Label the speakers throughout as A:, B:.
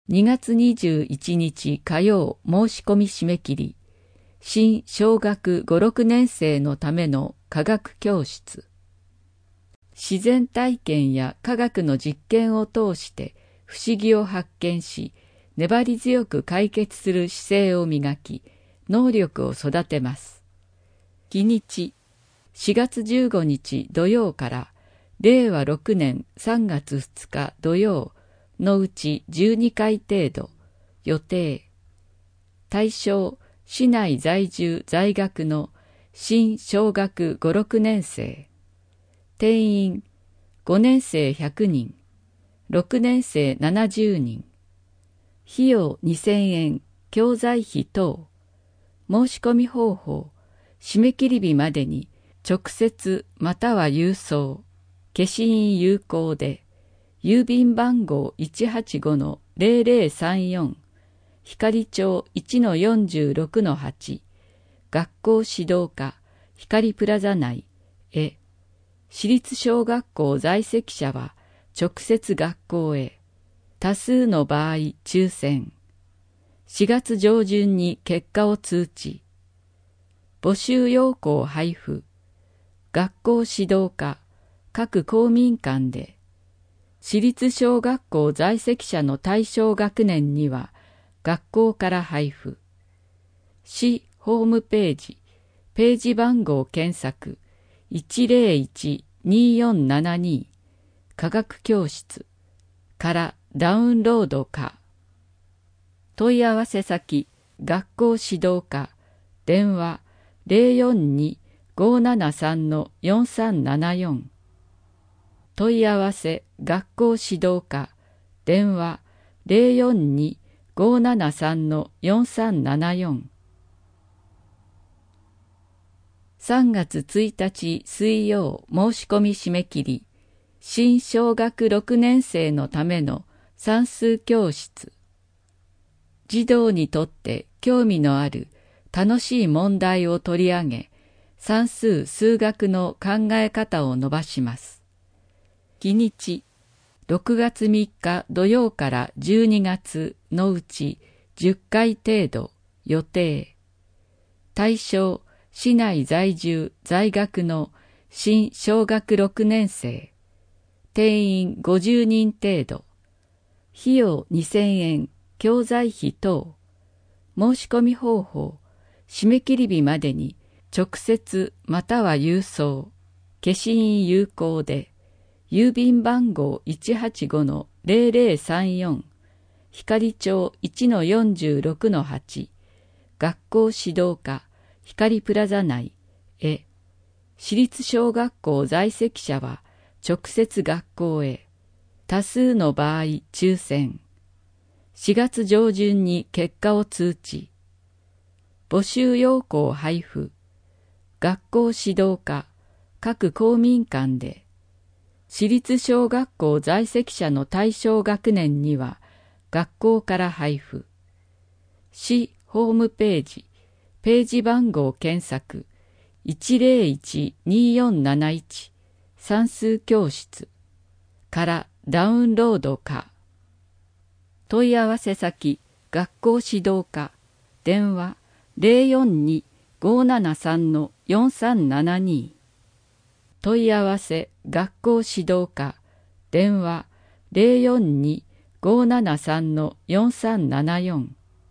A: 2月21日火曜申し込み締め切り。新小学5、6年生のための科学教室。自然体験や科学の実験を通して不思議を発見し、粘り強く解決する姿勢を磨き、能力を育てます。日にち、4月15日土曜から令和6年3月2日土曜のうち12回程度。予定。対象、市内在住在学の新小学5、6年生。定員、5年生100人、6年生70人。費用2000円、教材費等。申し込み方法、締め切り日までに直接または郵送、消印有効で、郵便番号 185-0034、光町 1-46-8、学校指導課、光プラザ内へ。私立小学校在籍者は直接学校へ。多数の場合抽選。4月上旬に結果を通知。募集要項配布。学校指導課、各公民館で。私立小学校在籍者の対象学年には学校から配布。市ホームページ、ページ番号検索 101-2472 科学教室からダウンロードか。問い合わせ先、学校指導課、電話 042-573-4374。問い合わせ、学校指導課、電話 042-573-4374。3月1日水曜申し込み締め切り。新小学6年生のための算数教室。児童にとって興味のある楽しい問題を取り上げ、算数・数学の考え方を伸ばします。日にち、6月3日土曜から12月のうち10回程度。予定。対象、市内在住在学の新小学6年生。定員50人程度。費用2000円、教材費等。申し込み方法、締め切り日までに直接または郵送、消印有効で、郵便番号 185-0034、光町 1-46-8、学校指導課、光プラザ内へ。私立小学校在籍者は直接学校へ。多数の場合抽選。4月上旬に結果を通知。募集要項配布。学校指導課、各公民館で。私立小学校在籍者の対象学年には学校から配布。市ホームページ、ページ番号検索 101-2471 算数教室からダウンロードか。問い合わせ先、学校指導課、電話 042-573-4372。問い合わせ、学校指導課、電話 042-573-4374。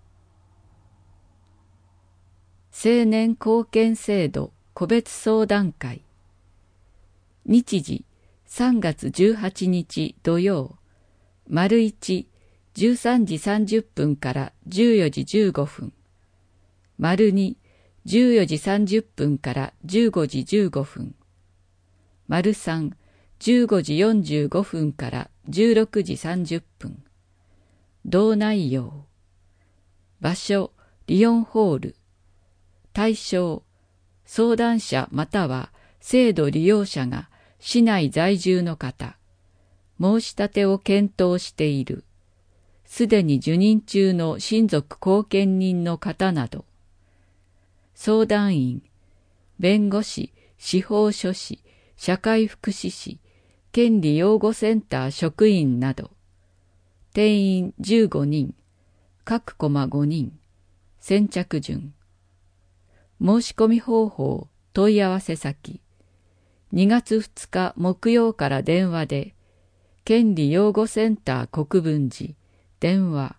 A: 青年貢献制度個別相談会。日時、3月18日土曜、丸1、13時30分から14時15分。丸2、14時30分から15時15分。丸3、15時45分から16時30分。同内容。場所、リオンホール。対象、相談者または制度利用者が市内在住の方。申し立てを検討している。すでに受任中の親族後見人の方など。相談員、弁護士、司法書士、社会福祉士、権利擁護センター職員など。 定員15人、各コマ5人、先着順。申し込み方法、問い合わせ先。2月2日木曜から電話で、権利擁護センター国分寺、電話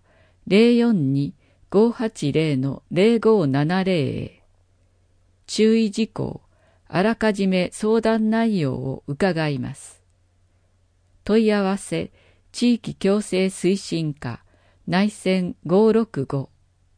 A: 042-580-0570 へ。注意事項、あらかじめ相談内容を伺います。問い合わせ、地域共生推進課、内線565。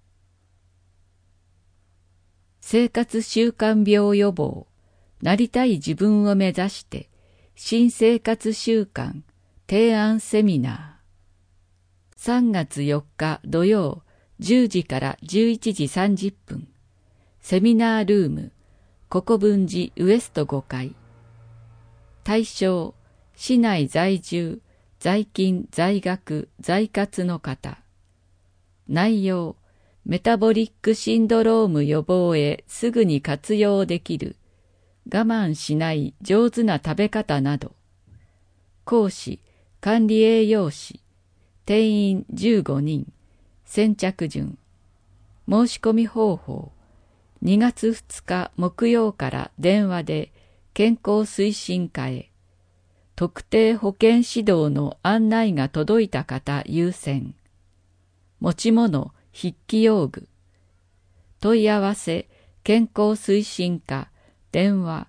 A: 生活習慣病予防、なりたい自分を目指して、新生活習慣提案セミナー。3月4日土曜10時から11時30分。セミナールーム、国分寺ウエスト5階。対象、市内在住、在勤、在学、在活の方。内容、メタボリックシンドローム予防へすぐに活用できる、我慢しない上手な食べ方など。講師、管理栄養士、定員15人、先着順。申し込み方法、2月2日木曜から電話で健康推進課へ。特定保健指導の案内が届いた方優先。持ち物、筆記用具。問い合わせ、健康推進課、電話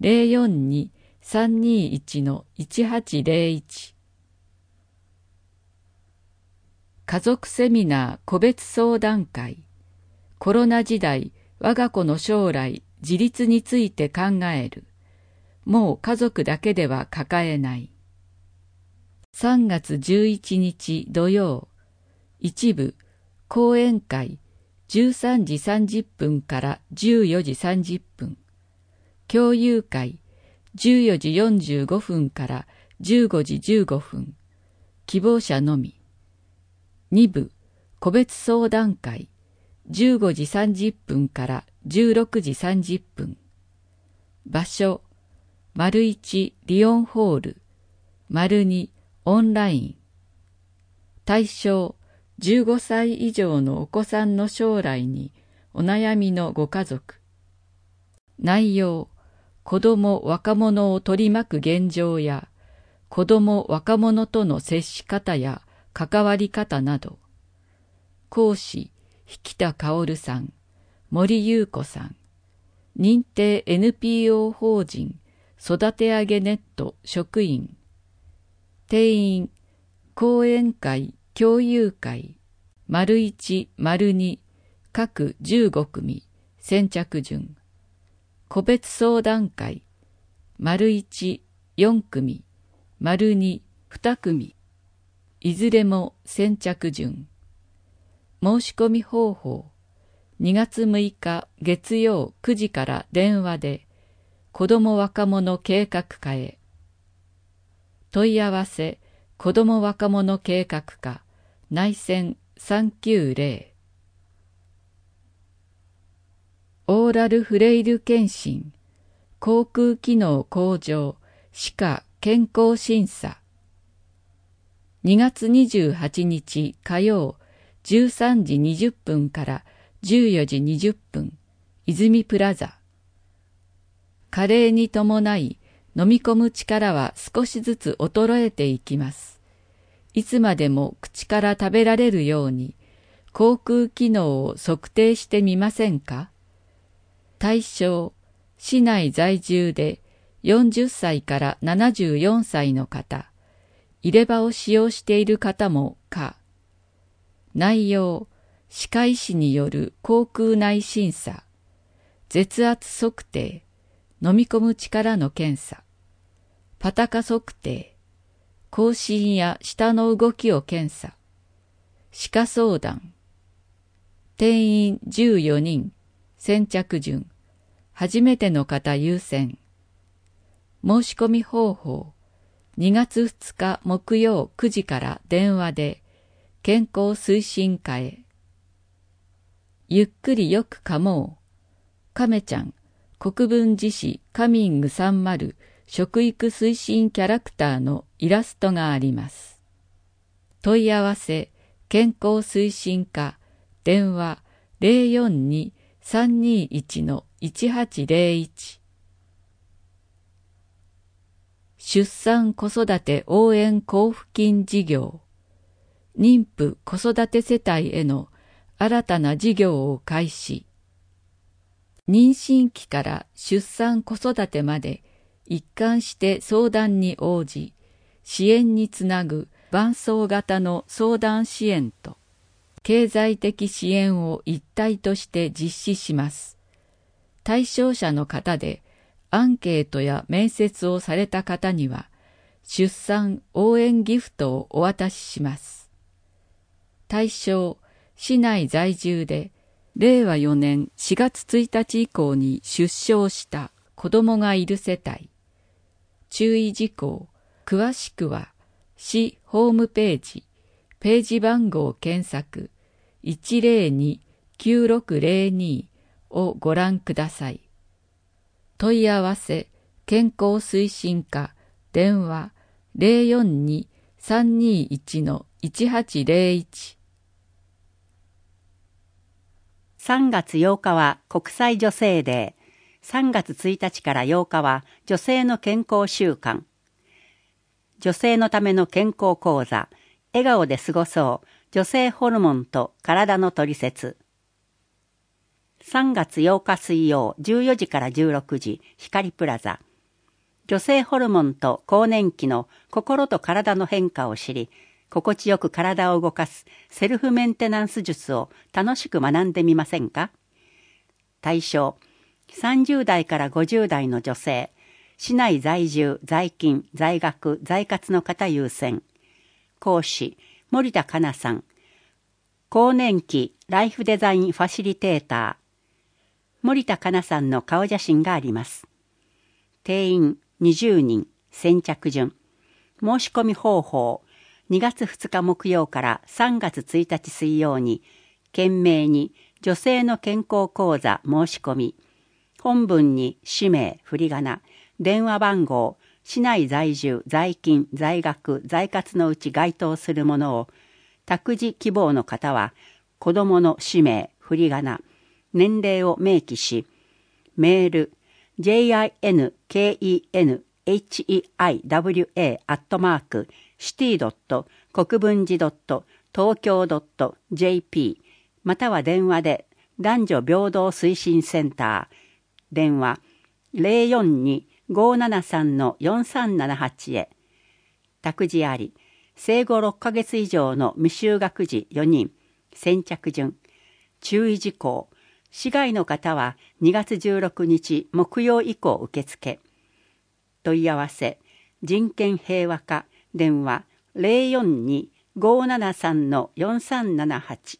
A: 042-321-1801。家族セミナー個別相談会。コロナ時代、我が子の将来、自立について考える。もう家族だけでは抱えない。3月11日土曜、一部、講演会、13時30分から14時30分。共有会、14時45分から15時15分。希望者のみ。2部、個別相談会、15時30分から16時30分。場所、1リオンホール、2オンライン。対象、15歳以上のお子さんの将来にお悩みのご家族。内容、子ども・若者を取り巻く現状や、子ども・若者との接し方や関わり方など。講師、引田薫さん、森優子さん。認定 NPO 法人育て上げネット職員。定員、講演会、共有会、1、2、各15組、先着順。個別相談会、1、4組、2、2組。いずれも先着順。申し込み方法、2月6日月曜9時から電話で、子ども若者計画課へ。問い合わせ、子ども若者計画課、内線390。オーラルフレイル検診、口腔機能向上、歯科健康審査。2月28日火曜、13時20分から14時20分、泉プラザ。加齢に伴い、飲み込む力は少しずつ衰えていきます。いつまでも口から食べられるように、口腔機能を測定してみませんか？対象、市内在住で40歳から74歳の方、入れ歯を使用している方も可。内容、歯科医師による口腔内審査、舌圧測定、飲み込む力の検査、パタカ測定、口唇や舌の動きを検査、歯科相談。定員14人、先着順、初めての方優先。申し込み方法、2月2日木曜9時から電話で、健康推進課へ。ゆっくりよく噛もう。亀ちゃん、国分寺市カミング30食育推進キャラクターのイラストがあります。 問い合わせ健康推進課電話 042-321-1801 出産子育て応援交付金事業妊婦子育て世帯への新たな事業を開始妊娠期から出産子育てまで一貫して相談に応じ支援につなぐ伴走型の相談支援と経済的支援を一体として実施します。対象者の方でアンケートや面接をされた方には出産応援ギフトをお渡しします。対象、市内在住で令和4年4月1日以降に出生した子供がいる世帯。注意事項、詳しくは市ホームページ、ページ番号検索 102-9602 をご覧ください。問い合わせ健康推進課電話 042-321-1801
B: 3月8日は国際女性デー。3月1日から8日は女性の健康週間。女性のための健康講座、笑顔で過ごそう、女性ホルモンと体のトリセツ。3月8日水曜14時から16時、光プラザ。女性ホルモンと更年期の心と体の変化を知り、心地よく体を動かすセルフメンテナンス術を楽しく学んでみませんか？対象、30代から50代の女性、市内在住、在勤、在学、在活の方優先。講師、森田香奈さん。更年期ライフデザインファシリテーター。森田香奈さんの顔写真があります。定員20人、先着順。申し込み方法、2月2日木曜から3月1日水曜に、懸命に女性の健康講座申し込み、本文に氏名、振り仮名、電話番号、市内在住、在勤、在学、在活のうち該当するものを、託児希望の方は、子供の氏名、振り仮名、年齢を明記し、メール、jinkehiwa@city.国分寺.東京.jp または電話で男女平等推進センター電話 042-573-4378 へ託児あり生後6ヶ月以上の未就学児4人先着順注意事項市外の方は2月16日木曜以降受付問い合わせ人権平和課電話 042-573-4378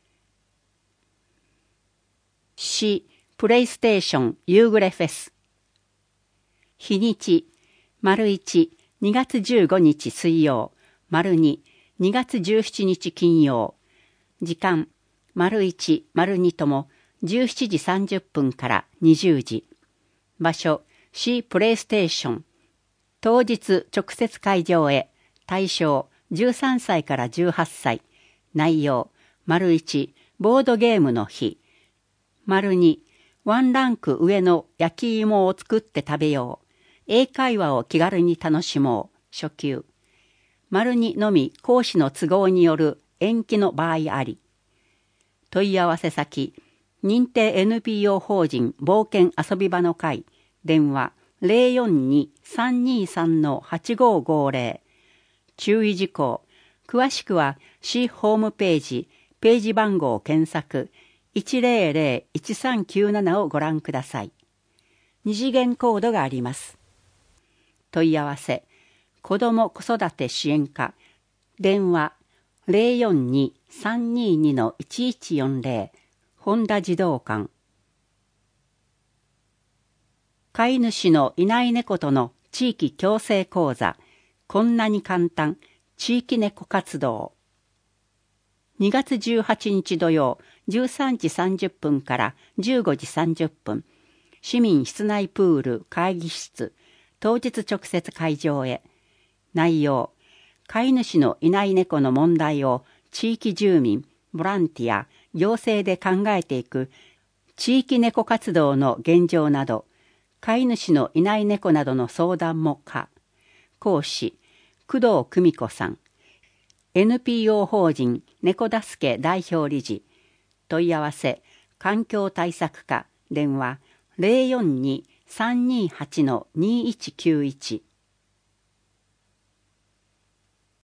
B: 市プレイステーション夕暮れフェス日にち ①2 月15日水曜 ②2 月17日金曜時間 ①、②とも17時30分から20時場所 C プレイステーション当日直接会場へ対象13歳から18歳内容 ① ボードゲームの日 ②ワンランク上の焼き芋を作って食べよう英会話を気軽に楽しもう初級 ②のみ講師の都合による延期の場合あり問い合わせ先認定 NPO 法人冒険遊び場の会電話 042-323-8550 注意事項詳しくは市ホームページページ番号検索 100-1397 をご覧ください。二次元コードがあります。問い合わせ子ども子育て支援課電話 042-322-1140 本田児童館飼い主のいない猫との地域共生講座こんなに簡単地域猫活動2月18日土曜13時30分から15時30分市民室内プール会議室当日直接会場へ内容飼い主のいない猫の問題を地域住民、ボランティア、行政で考えていく地域猫活動の現状など、飼い主のいない猫などの相談も可。講師、工藤久美子さん。NPO 法人猫助け代表理事。問い合わせ、環境対策課、電話 042-328-2191